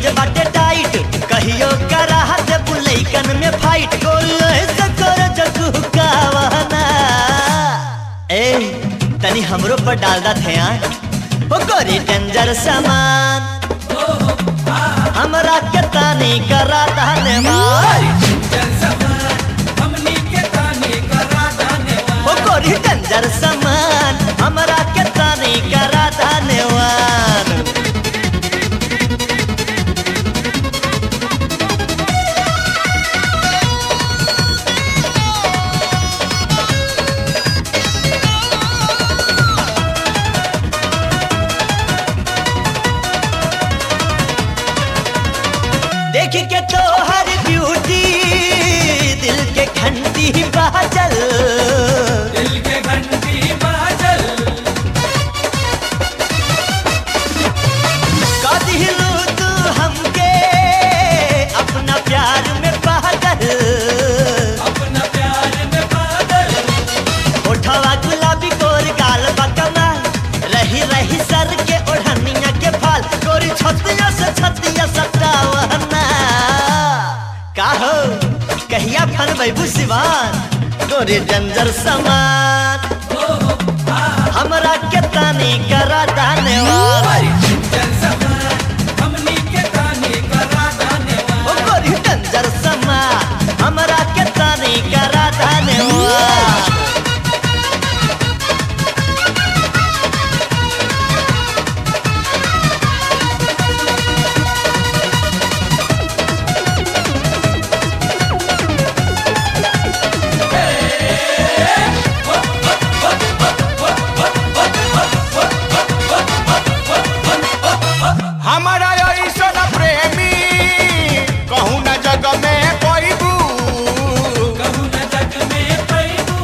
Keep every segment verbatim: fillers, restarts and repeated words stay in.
बाटे टाइट कहियो करा दे बुलैकन में फाइट गोरी ऐसे कर जगुकावाना ए तनी हमरो पर डाल दा थे यार ओ गोरी डेंजर सामान हमरा के तानी करा दाने वाली ओ गोरी डेंजर सामान हमरा के तानी करा दाने वाली देख के तो हर ब्यूटी दिल के घंटी बाजल दिल के घंटी बाजल का दिलू तू हमके अपना प्यार में पागल अपना प्यार में पागल उठावा गुलाबी गोर गाल बकमा रही रही सर के ओढ़निया के फाल गोरी छतिया से छतिया सटावना काहो कहिया फन बैबू सिवान गोरी डेंजर समान हमरा के तानी करा दाने वाली हमनी के तानी करा दाने ओ गोरी डेंजर समान हमरा के तानी करा दाने वाली हमारा ऐसा प्रेमी कहूँ न जग में पैबू कहूँ न जग में पैबू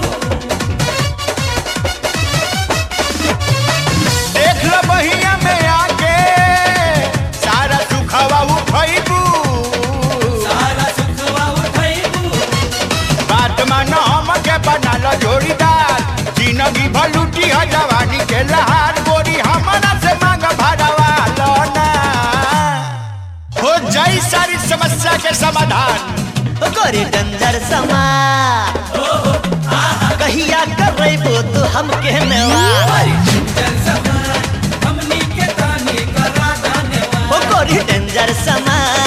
देख लो बहिया में आके सारा सुखवा उठैबू सारा सुखवा उठैबू बात मानो हम के बना लो जोड़ीदार जिंदगी भलूटी है जवानी के लहार गोरी हमारा से मांग भरवा लो ना हो जाई सारी समस्या के समाधान ओ गोरी डेंजर समान कहिया करबो तू हमके नेवारी हमनी के तानी करा दाने ओ गोरी डेंजर समान